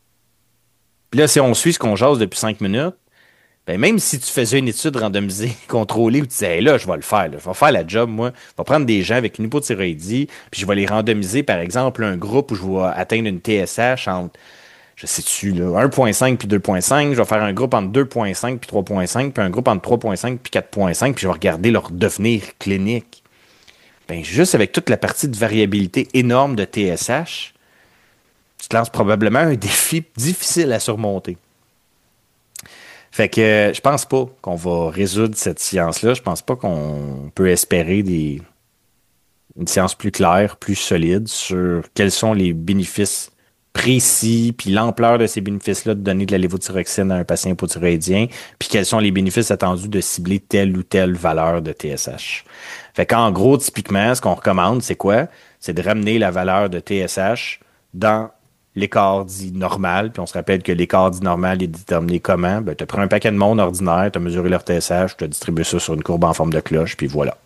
Puis là, si on suit ce qu'on jase depuis cinq minutes, ben, même si tu faisais une étude randomisée, contrôlée, où tu disais, hey, là, je vais le faire, là, je vais faire la job, moi. Je vais prendre des gens avec une hypothyroïdie, puis je vais les randomiser, par exemple, un groupe où je vais atteindre une T S H entre, je sais-tu, là, un virgule cinq puis deux virgule cinq, je vais faire un groupe entre deux virgule cinq puis trois virgule cinq, puis un groupe entre trois virgule cinq puis quatre virgule cinq, puis je vais regarder leur devenir clinique. Ben, juste avec toute la partie de variabilité énorme de T S H, tu te lances probablement un défi difficile à surmonter. Fait que euh, je pense pas qu'on va résoudre cette science-là. Je pense pas qu'on peut espérer des une science plus claire, plus solide sur quels sont les bénéfices précis, puis l'ampleur de ces bénéfices-là de donner de la lévothyroxine à un patient hypothyroïdien, puis quels sont les bénéfices attendus de cibler telle ou telle valeur de T S H. Fait qu'en gros, typiquement, ce qu'on recommande, c'est quoi? C'est de ramener la valeur de T S H dans l'écart dit normal, puis on se rappelle que l'écart dit normal est déterminé comment? Ben, tu prends un paquet de monde ordinaire, tu as mesuré leur T S H, tu as distribué ça sur une courbe en forme de cloche, puis voilà.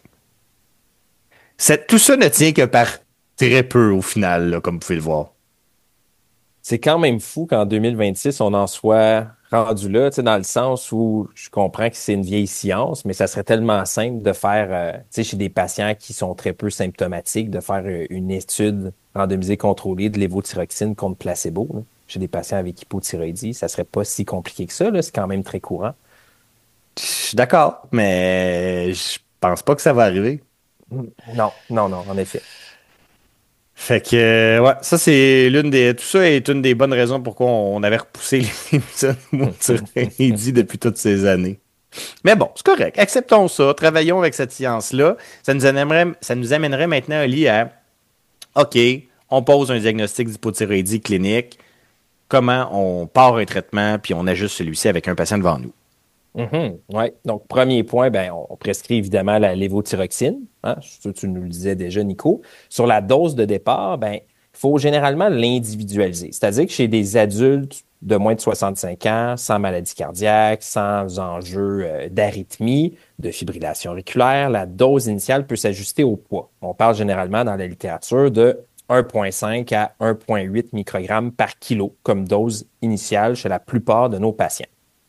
C'est, tout ça ne tient que par très peu au final, là, comme vous pouvez le voir. C'est quand même fou qu'en deux mille vingt-six, on en soit rendu là, tu sais, dans le sens où je comprends que c'est une vieille science, mais ça serait tellement simple de faire, euh, tu sais, chez des patients qui sont très peu symptomatiques, de faire euh, une étude randomisée contrôlée de lévothyroxine contre placebo, là, chez des patients avec hypothyroïdie. Ça serait pas si compliqué que ça, là, c'est quand même très courant. Je suis d'accord, mais je pense pas que ça va arriver. Non, non, non, en effet. Fait que, euh, ouais, ça, c'est l'une des. Tout ça est une des bonnes raisons pourquoi on avait repoussé l'épisode Monthyroïdie depuis toutes ces années. Mais bon, c'est correct. Acceptons ça. Travaillons avec cette science-là. Ça nous amènerait, ça nous amènerait maintenant, Ali, à OK, on pose un diagnostic d'hypothyroïdie clinique. Comment on part un traitement puis on ajuste celui-ci avec un patient devant nous? Mm-hmm. Oui. Donc, premier point, ben, on prescrit évidemment la lévothyroxine. Hein? Ça, tu nous le disais déjà, Nico. Sur la dose de départ, ben, il faut généralement l'individualiser. C'est-à-dire que chez des adultes de moins de soixante-cinq ans, sans maladie cardiaque, sans enjeu euh, d'arythmie, de fibrillation auriculaire, la dose initiale peut s'ajuster au poids. On parle généralement dans la littérature de un virgule cinq à un virgule huit microgrammes par kilo comme dose initiale chez la plupart de nos patients.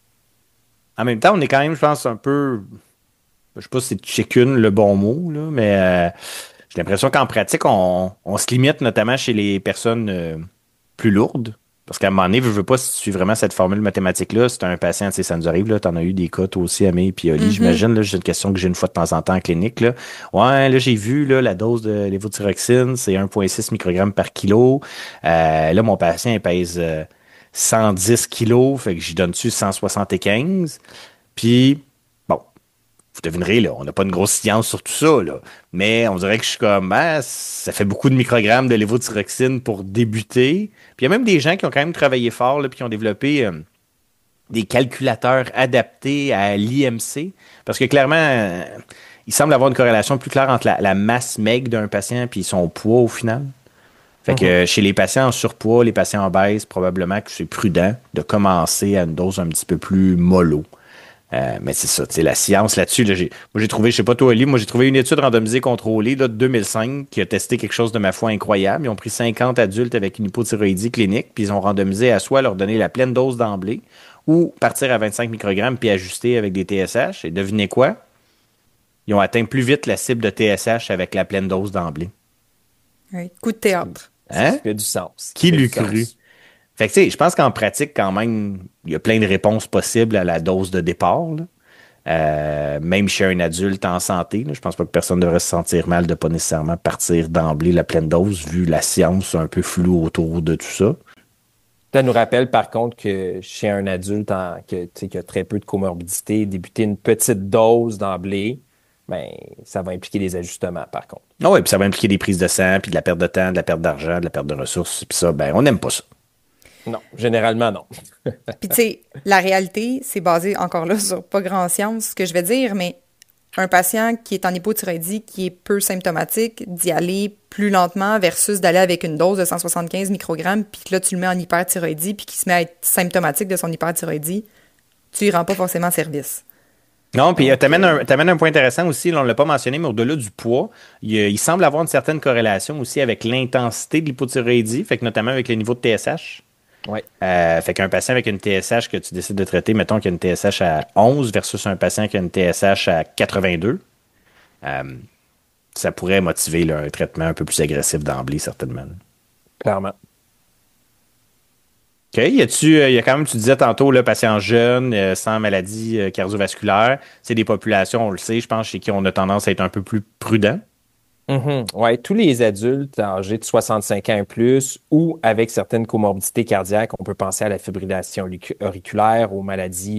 En même temps, on est quand même, je pense, un peu. Je sais pas si c'est chicken le bon mot, là, mais euh, j'ai l'impression qu'en pratique, on, on se limite notamment chez les personnes euh, plus lourdes. Parce qu'à un moment donné, je veux pas si tu suis vraiment cette formule mathématique-là, si tu as un patient, tu sais, ça nous arrive, là, tu en as eu des cas, toi aussi, Amé, puis Oli, mm-hmm. J'imagine, là, j'ai une question que j'ai une fois de temps en temps en clinique, là. Ouais, là, j'ai vu, là, la dose de lévothyroxine, c'est un virgule six microgrammes par kilo. Euh, là, mon patient, il pèse euh, cent dix kilos, fait que j'y donne dessus cent soixante-quinze. Puis, bon, vous devinerez, là, on n'a pas une grosse science sur tout ça, là. Mais on dirait que je suis comme, ah, ça fait beaucoup de microgrammes de lévothyroxine pour débuter. Puis il y a même des gens qui ont quand même travaillé fort, là, puis qui ont développé euh, des calculateurs adaptés à l'I M C. Parce que clairement, euh, il semble avoir une corrélation plus claire entre la, la masse maigre d'un patient puis son poids au final. Fait que euh, chez les patients en surpoids, les patients obèses, probablement que c'est prudent de commencer à une dose un petit peu plus mollo. Euh, mais c'est ça, tu sais, la science là-dessus, là, j'ai, moi j'ai trouvé, je sais pas toi, Ali, moi j'ai trouvé une étude randomisée contrôlée là, de deux mille cinq qui a testé quelque chose de ma foi incroyable. Ils ont pris cinquante adultes avec une hypothyroïdie clinique, puis ils ont randomisé à soit leur donner la pleine dose d'emblée ou partir à vingt-cinq microgrammes puis ajuster avec des T S H. Et devinez quoi? Ils ont atteint plus vite la cible de T S H avec la pleine dose d'emblée. Oui, coup de théâtre. Hein? Ça fait du sens. Qui l'eût cru? Fait que, tu sais, je pense qu'en pratique, quand même, il y a plein de réponses possibles à la dose de départ, là. Euh, même chez un adulte en santé, là, je pense pas que personne devrait se sentir mal de pas nécessairement partir d'emblée la pleine dose, vu la science un peu floue autour de tout ça. Ça nous rappelle, par contre, que chez un adulte en, que, qui a très peu de comorbidité, débuter une petite dose d'emblée, ben, ça va impliquer des ajustements, par contre. Ah oui, puis ça va impliquer des prises de sang, puis de la perte de temps, de la perte d'argent, de la perte de ressources, puis ça, ben, on n'aime pas ça. Non, généralement, non. Puis, tu sais, la réalité, c'est basé encore là sur pas grand science, ce que je vais dire, mais un patient qui est en hypothyroïdie, qui est peu symptomatique, d'y aller plus lentement versus d'aller avec une dose de cent soixante-quinze microgrammes, puis que là, tu le mets en hyperthyroïdie, puis qu'il se met à être symptomatique de son hyperthyroïdie, tu y rends pas forcément service. Non, puis tu amènes un, un point intéressant aussi, là, on ne l'a pas mentionné, mais au-delà du poids, il, il semble avoir une certaine corrélation aussi avec l'intensité de l'hypothyroïdie, fait que notamment avec les niveaux de T S H. Ouais. Euh, fait qu'un patient avec une T S H que tu décides de traiter, mettons qu'il y a une T S H à onze versus un patient qui a une T S H à quatre-vingt-deux, euh, ça pourrait motiver là, un traitement un peu plus agressif d'emblée, certainement. Clairement. OK. Y a-tu, il y a quand même, tu disais tantôt, là, patients jeunes, euh, sans maladie euh, cardiovasculaire, c'est des populations, on le sait, je pense, chez qui on a tendance à être un peu plus prudent. Mm-hmm. Oui, tous les adultes âgés de soixante-cinq ans et plus ou avec certaines comorbidités cardiaques, on peut penser à la fibrillation auriculaire, aux maladies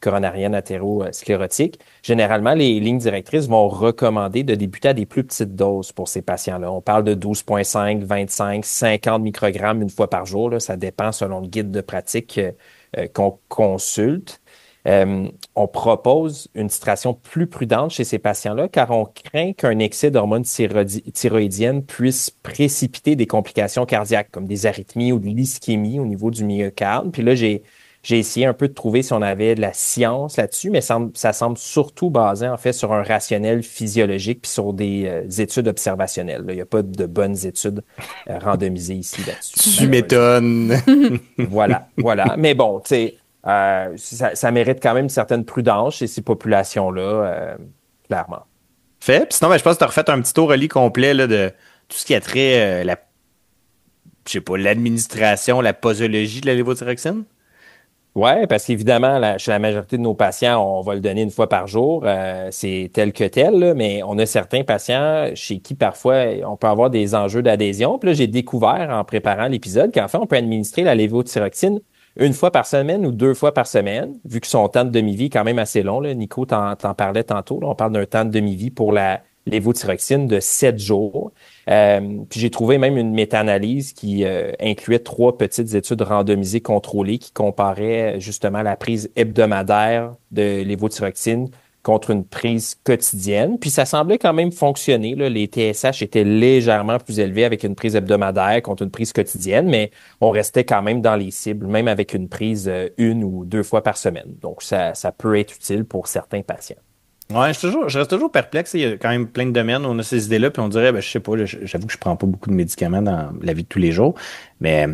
coronarienne athérosclérotique, généralement, les lignes directrices vont recommander de débuter à des plus petites doses pour ces patients-là. On parle de douze virgule cinq, vingt-cinq, cinquante microgrammes une fois par jour. Là. Ça dépend selon le guide de pratique euh, qu'on consulte. Euh, on propose une titration plus prudente chez ces patients-là car on craint qu'un excès d'hormones thyroïdi- thyroïdiennes puisse précipiter des complications cardiaques comme des arythmies ou de l'ischémie au niveau du myocarde. Puis là, j'ai, j'ai essayé un peu de trouver si on avait de la science là-dessus, mais ça, ça semble surtout basé en fait sur un rationnel physiologique puis sur des euh, études observationnelles. Là. Il n'y a pas de bonnes études euh, randomisées ici là-dessus. Tu m'étonnes. Voilà, voilà. Mais bon, tu sais, Euh, ça, ça mérite quand même une certaine prudence chez ces populations-là, euh, clairement. Fait. Puis sinon, ben, je pense que tu as refait un petit tour relis complet là, de tout ce qui a trait euh, la, je sais pas, l'administration, la posologie de la lévothyroxine. Oui, parce qu'évidemment, la, chez la majorité de nos patients, on va le donner une fois par jour. Euh, c'est tel que tel, là, mais on a certains patients chez qui parfois on peut avoir des enjeux d'adhésion. Puis là, j'ai découvert en préparant l'épisode qu'en fait, on peut administrer la lévothyroxine une fois par semaine ou deux fois par semaine, vu que son temps de demi-vie est quand même assez long. Là. Nico t'en, t'en parlait tantôt. Là. On parle d'un temps de demi-vie pour la lévothyroxine de sept jours. Euh, puis j'ai trouvé même une méta-analyse qui euh, incluait trois petites études randomisées contrôlées qui comparaient justement la prise hebdomadaire de lévothyroxine contre une prise quotidienne. Puis ça semblait quand même fonctionner. Là. Les T S H étaient légèrement plus élevés avec une prise hebdomadaire contre une prise quotidienne, mais on restait quand même dans les cibles, même avec une prise euh, une ou deux fois par semaine. Donc, ça, ça peut être utile pour certains patients. Ouais, je, toujours, je reste toujours perplexe. Il y a quand même plein de domaines où on a ces idées-là, puis on dirait, ben, je sais pas, là, j'avoue que je prends pas beaucoup de médicaments dans la vie de tous les jours, mais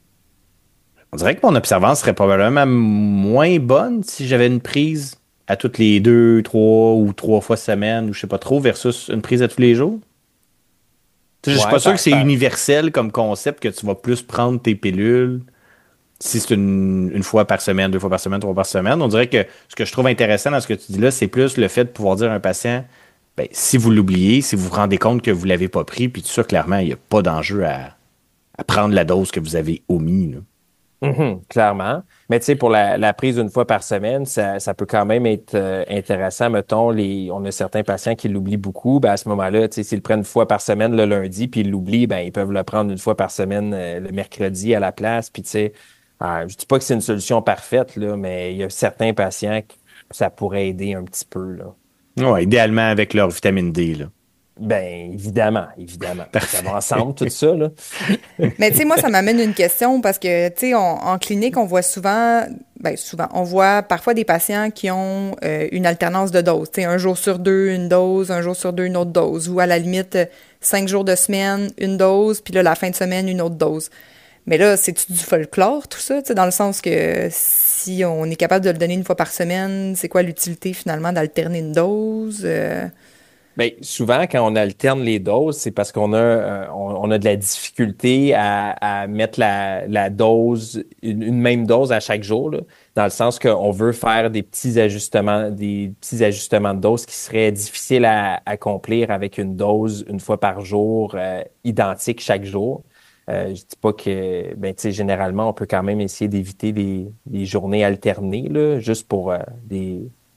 on dirait que mon observance serait probablement moins bonne si j'avais une prise à toutes les deux, trois ou trois fois semaine, ou je sais pas trop, versus une prise à tous les jours. Tu sais, je suis Ouais, pas sûr par- que c'est par- universel comme concept, que tu vas plus prendre tes pilules si c'est une, une fois par semaine, deux fois par semaine, trois fois par semaine. On dirait que ce que je trouve intéressant dans ce que tu dis là, c'est plus le fait de pouvoir dire à un patient, ben, si vous l'oubliez, si vous vous rendez compte que vous l'avez pas pris, puis tout ça, clairement, il n'y a pas d'enjeu à, à prendre la dose que vous avez omis, là. Mhm, clairement. Mais tu sais, pour la, la prise une fois par semaine, ça, ça peut quand même être euh, intéressant. Mettons, les, on a certains patients qui l'oublient beaucoup. Ben, à ce moment-là, tu sais, s'ils le prennent une fois par semaine le lundi, puis ils l'oublient, ben, ils peuvent le prendre une fois par semaine euh, le mercredi à la place. Puis tu sais, euh, je dis pas que c'est une solution parfaite, là, mais il y a certains patients que ça pourrait aider un petit peu, là. Ouais, idéalement avec leur vitamine D, là. Ben, évidemment, évidemment. Parfait. Ça va ensemble, tout ça, là. Mais tu sais, moi, ça m'amène une question parce que, tu sais, on- en clinique, on voit souvent, ben souvent, on voit parfois des patients qui ont euh, une alternance de doses. Tu sais, un jour sur deux, une dose, un jour sur deux, une autre dose. Ou à la limite, euh, cinq jours de semaine, une dose, puis là, la fin de semaine, une autre dose. Mais là, c'est-tu du folklore, tout ça? Tu sais, dans le sens que si on est capable de le donner une fois par semaine, c'est quoi l'utilité finalement d'alterner une dose? Euh, Bien, souvent, quand on alterne les doses, c'est parce qu'on a euh, on, on a de la difficulté à, à mettre la, la dose, une, une même dose à chaque jour, là, dans le sens qu'on veut faire des petits ajustements, des petits ajustements de dose qui seraient difficiles à, à accomplir avec une dose une fois par jour, euh, identique chaque jour. Euh, je dis pas que, ben, tu sais, généralement, on peut quand même essayer d'éviter des, des journées alternées, là, juste pour euh, des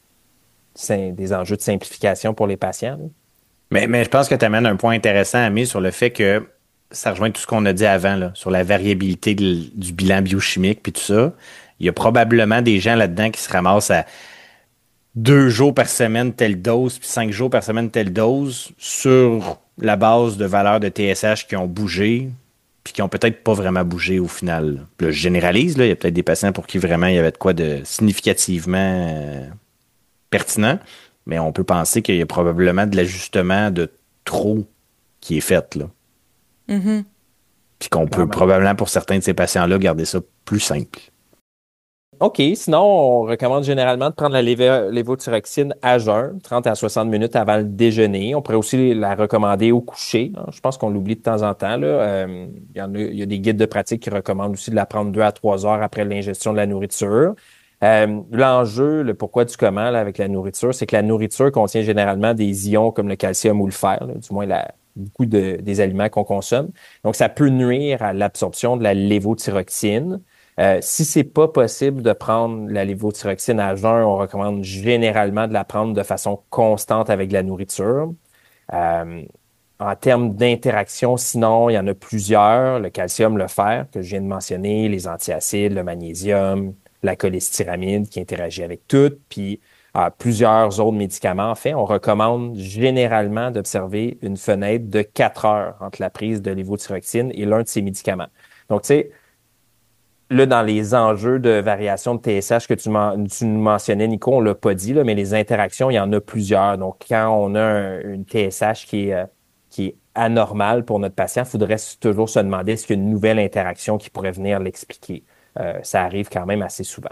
des enjeux de simplification pour les patients. Mais, mais je pense que tu amènes un point intéressant, Amé, sur le fait que ça rejoint tout ce qu'on a dit avant, là, sur la variabilité de, du bilan biochimique puis tout ça. Il y a probablement des gens là-dedans qui se ramassent à deux jours par semaine telle dose, puis cinq jours par semaine telle dose, sur la base de valeurs de T S H qui ont bougé, puis qui ont peut-être pas vraiment bougé au final. Là, puis là, je généralise, là, il y a peut-être des patients pour qui vraiment il y avait de quoi de significativement euh, pertinent, mais on peut penser qu'il y a probablement de l'ajustement de trop qui est fait, là. mm-hmm. Puis qu'on peut Vraiment. probablement, pour certains de ces patients-là, garder ça plus simple. OK. Sinon, on recommande généralement de prendre la lévo- lévothyroxine à jeun, trente à soixante minutes avant le déjeuner. On pourrait aussi la recommander au coucher, hein. Je pense qu'on l'oublie de temps en temps, là. Euh, il y en a, il y a des guides de pratique qui recommandent aussi de la prendre deux à trois heures après l'ingestion de la nourriture. Euh, l'enjeu, le pourquoi du comment là, avec la nourriture, c'est que la nourriture contient généralement des ions comme le calcium ou le fer, là, du moins la, beaucoup de, des aliments qu'on consomme. Donc, ça peut nuire à l'absorption de la lévothyroxine. Euh, si c'est pas possible de prendre la lévothyroxine à jeun, on recommande généralement de la prendre de façon constante avec de la nourriture. Euh, en termes d'interaction, sinon, il y en a plusieurs. Le calcium, le fer, que je viens de mentionner, les antiacides, le magnésium, la cholestéramine qui interagit avec tout, puis euh, plusieurs autres médicaments. En fait, on recommande généralement d'observer une fenêtre de quatre heures entre la prise de lévothyroxine et l'un de ces médicaments. Donc, tu sais, là, dans les enjeux de variation de T S H que tu, men- tu nous mentionnais, Nico, on l'a pas dit, là, mais les interactions, il y en a plusieurs. Donc, quand on a un- une T S H qui est, euh, qui est anormale pour notre patient, il faudrait s- toujours se demander est-ce qu'il y a une nouvelle interaction qui pourrait venir l'expliquer. Euh, ça arrive quand même assez souvent.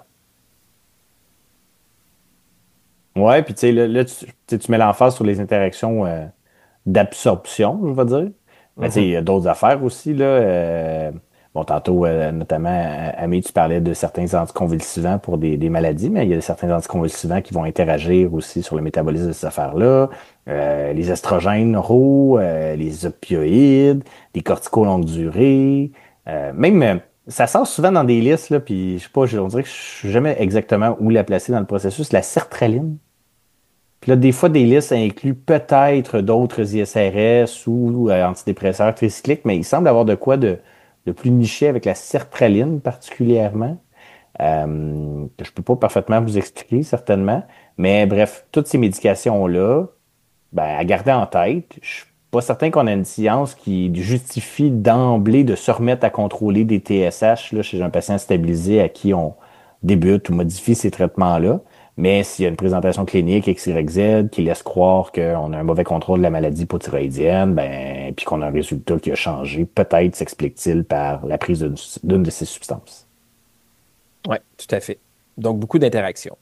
Ouais, puis tu sais, là, là, tu, tu sais, tu mets l'emphase sur les interactions euh, d'absorption, je vais dire. Mais tu sais, il y a d'autres affaires aussi, là. euh, bon, tantôt, euh, notamment, euh, Amé, tu parlais de certains anticonvulsivants pour des, des maladies, mais il y a certains anticonvulsivants qui vont interagir aussi sur le métabolisme de ces affaires-là. Euh, les estrogènes oraux, euh, les opioïdes, les corticos longue durée. Euh, même, euh, ça sort souvent dans des listes, là, puis je sais pas, je- on dirait que je sais jamais exactement où la placer dans le processus. La sertraline. Puis là, des fois, des listes incluent peut-être d'autres I S R S ou euh, antidépresseurs tricycliques, mais il semble avoir de quoi de, de plus niché avec la sertraline particulièrement, euh, que je peux pas parfaitement vous expliquer, certainement. Mais bref, toutes ces médications-là, ben, à garder en tête, je suis pas certain qu'on a une science qui justifie d'emblée de se remettre à contrôler des T S H là, chez un patient stabilisé à qui on débute ou modifie ces traitements-là. Mais s'il y a une présentation clinique X Y Z qui laisse croire qu'on a un mauvais contrôle de la maladie hypothyroïdienne, ben, puis qu'on a un résultat qui a changé, peut-être s'explique-t-il par la prise d'une d'une de ces substances. Oui, tout à fait. Donc, beaucoup d'interactions.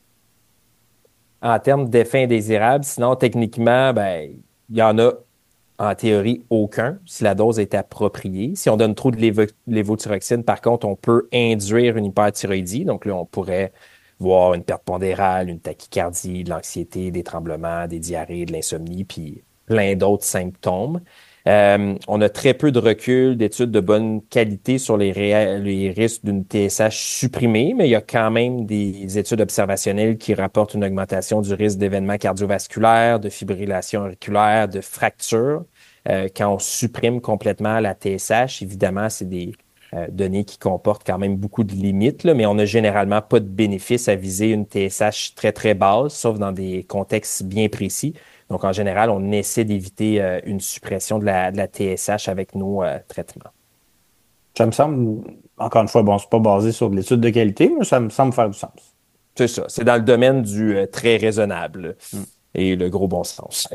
En termes d'effets indésirables, sinon, techniquement, ben, il y en a en théorie aucun si la dose est appropriée. Si on donne trop de lévo- lévothyroxine, par contre, on peut induire une hyperthyroïdie. Donc là, on pourrait voir une perte pondérale, une tachycardie, de l'anxiété, des tremblements, des diarrhées, de l'insomnie, puis plein d'autres symptômes. Euh, on a très peu de recul, d'études de bonne qualité sur les, ré- les risques d'une T S H supprimée, mais il y a quand même des études observationnelles qui rapportent une augmentation du risque d'événements cardiovasculaires, de fibrillation auriculaire, de fractures. Euh, quand on supprime complètement la T S H, évidemment, c'est des euh, données qui comportent quand même beaucoup de limites, là, mais on n'a généralement pas de bénéfice à viser une T S H très, très basse, sauf dans des contextes bien précis. Donc, en général, on essaie d'éviter euh, une suppression de la, de la T S H avec nos euh, traitements. Ça me semble, encore une fois, bon, c'est pas basé sur de l'étude de qualité, mais ça me semble faire du sens. C'est ça. C'est dans le domaine du euh, très raisonnable Mm. et le gros bon sens.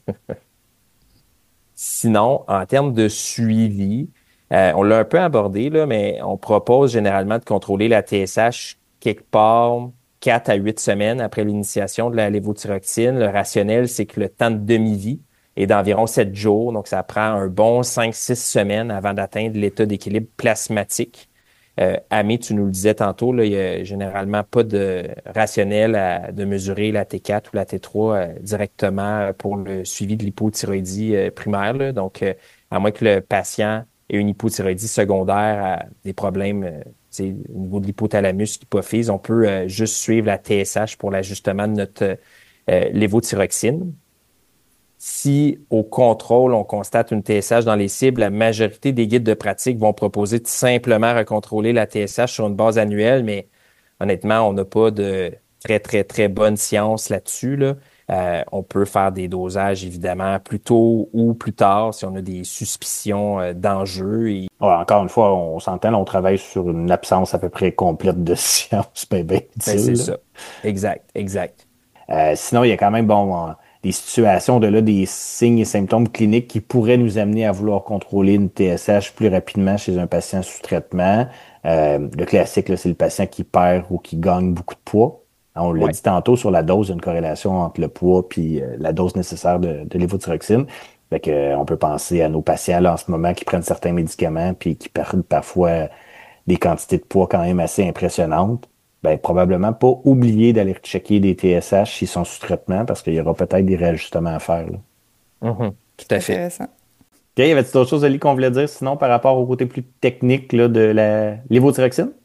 Sinon, en termes de suivi, euh, on l'a un peu abordé, là, mais on propose généralement de contrôler la T S H quelque part quatre à huit semaines après l'initiation de la lévothyroxine. Le rationnel, c'est que le temps de demi-vie est d'environ sept jours. Donc, ça prend un bon cinq six semaines avant d'atteindre l'état d'équilibre plasmatique. Euh, Amé, tu nous le disais tantôt, là, il n'y a généralement pas de rationnel à, de mesurer la T quatre ou la T trois euh, directement pour le suivi de l'hypothyroïdie euh, primaire. Là. Donc, euh, à moins que le patient ait une hypothyroïdie secondaire à des problèmes euh, au niveau de l'hypothalamus, l'hypophyse, on peut euh, juste suivre la T S H pour l'ajustement de notre euh, lévothyroxine. Si au contrôle, on constate une T S H dans les cibles, la majorité des guides de pratique vont proposer de simplement recontrôler la T S H sur une base annuelle, mais honnêtement, on n'a pas de très, très, très bonne science là-dessus. Là. Euh, on peut faire des dosages, évidemment, plus tôt ou plus tard si on a des suspicions euh, d'enjeu. Et... Ouais, encore une fois, on s'entend, là, on travaille sur une absence à peu près complète de science, ben, ben, Ben, c'est utile, ça. Exact, exact. Euh, sinon, il y a quand même bon, euh, des situations de là, des signes et symptômes cliniques qui pourraient nous amener à vouloir contrôler une T S H plus rapidement chez un patient sous traitement. Euh, le classique, là, c'est le patient qui perd ou qui gagne beaucoup de poids. On l'a Ouais. dit tantôt sur la dose, il y a une corrélation entre le poids et euh, la dose nécessaire de, de lévothyroxine. Fait que, euh, on peut penser à nos patients là, en ce moment qui prennent certains médicaments puis qui perdent parfois des quantités de poids quand même assez impressionnantes. Ben, probablement pas oublier d'aller checker des T S H s'ils sont sous traitement parce qu'il y aura peut-être des réajustements à faire. Là. Mm-hmm. Tout à fait. Intéressant. OK, y avait-il d'autres choses, Oli, qu'on voulait dire sinon par rapport au côté plus technique là, de la lévothyroxine?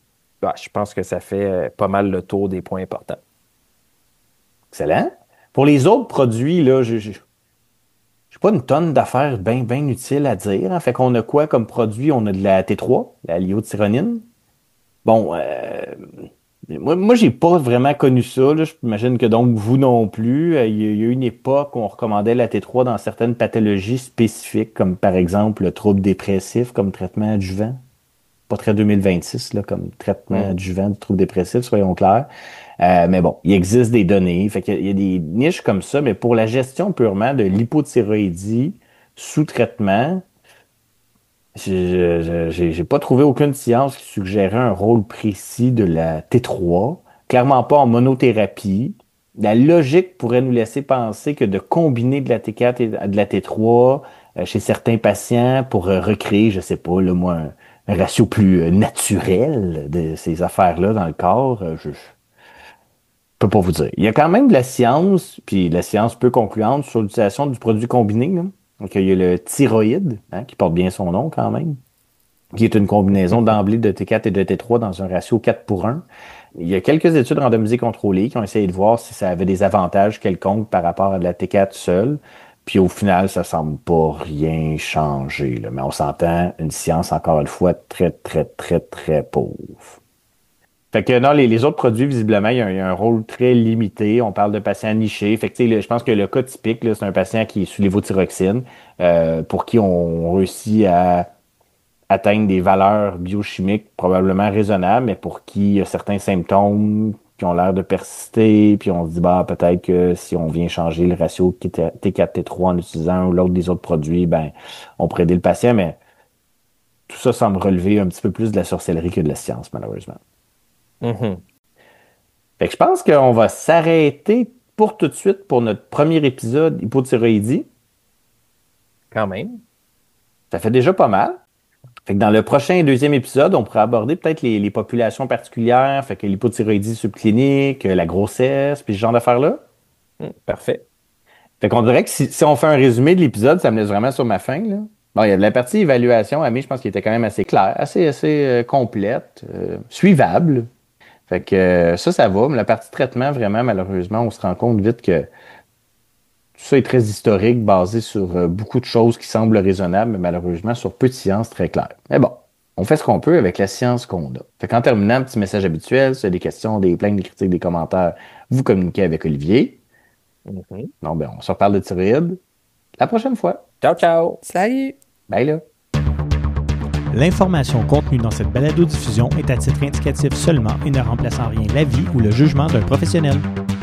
bah, je pense que ça fait pas mal le tour des points importants. Excellent. Pour les autres produits, là, je n'ai pas une tonne d'affaires bien bien utiles à dire. Hein. Fait qu'on a quoi comme produit? On a de la T trois, la lyotyronine. Bon, euh, moi, moi j'ai pas vraiment connu ça. Là. J'imagine que donc vous non plus. Il y a eu une époque où on recommandait la T trois dans certaines pathologies spécifiques, comme par exemple le trouble dépressif comme traitement adjuvant. Pas très deux mille vingt-six là, comme traitement mmh. adjuvant du trouble dépressif, soyons clairs. Euh, mais bon, il existe des données. Fait qu'il y a des niches comme ça, mais pour la gestion purement de l'hypothyroïdie sous traitement, j'ai, j'ai, j'ai pas trouvé aucune science qui suggérait un rôle précis de la T trois. Clairement pas en monothérapie. La logique pourrait nous laisser penser que de combiner de la T quatre et de la T trois euh, chez certains patients pour euh, recréer, je sais pas, là, moi, un, un ratio plus euh, naturel de ces affaires-là dans le corps, euh, je, je peux pas vous dire. Il y a quand même de la science, puis de la science peu concluante sur l'utilisation du produit combiné, là. Donc, il y a le thyroïde, hein, qui porte bien son nom quand même, qui est une combinaison d'emblée de T quatre et de T trois dans un ratio quatre pour un. Il y a quelques études randomisées contrôlées qui ont essayé de voir si ça avait des avantages quelconques par rapport à de la T quatre seule. Puis au final, ça semble pas rien changer, là. Mais on s'entend, une science, encore une fois, très, très, très, très pauvre. Fait que non, les, les autres produits, visiblement, il y, a un, il y a un rôle très limité. On parle de patients nichés. Fait que, tu sais, je pense que le cas typique, là, c'est un patient qui est sous lévothyroxine, euh, pour qui on réussit à atteindre des valeurs biochimiques probablement raisonnables, mais pour qui il y a certains symptômes qui ont l'air de persister, puis on se dit, bah, peut-être que si on vient changer le ratio T quatre T trois en utilisant un ou l'autre des autres produits, ben, on pourrait aider le patient, mais tout ça semble relever un petit peu plus de la sorcellerie que de la science, malheureusement. Mm-hmm. Fait que je pense qu'on va s'arrêter pour tout de suite pour notre premier épisode hypothyroïdie. Quand même. Ça fait déjà pas mal. Fait que dans le prochain et deuxième épisode, on pourra aborder peut-être les, les populations particulières, fait que l'hypothyroïdie subclinique, la grossesse, puis ce genre d'affaires-là. Mmh, parfait. Fait qu'on dirait que si, si on fait un résumé de l'épisode, ça me laisse vraiment sur ma faim, là. Bon, il y a de la partie évaluation, Ami, je pense qu'il était quand même assez clair, assez, assez euh, complète, euh, suivable. Fait que euh, ça, ça va. Mais la partie traitement, vraiment, malheureusement, on se rend compte vite que tout ça est très historique, basé sur euh, beaucoup de choses qui semblent raisonnables, mais malheureusement sur peu de sciences très claires. Mais bon, on fait ce qu'on peut avec la science qu'on a. Fait qu'en terminant, un petit message habituel, si vous avez des questions, des plaintes, des critiques, des commentaires, vous communiquez avec Olivier. Mm-hmm. Non, ben, on se reparle de thyroïde la prochaine fois. Ciao, ciao! Salut! Bye là! L'information contenue dans cette balado-diffusion est à titre indicatif seulement et ne remplace en rien l'avis ou le jugement d'un professionnel.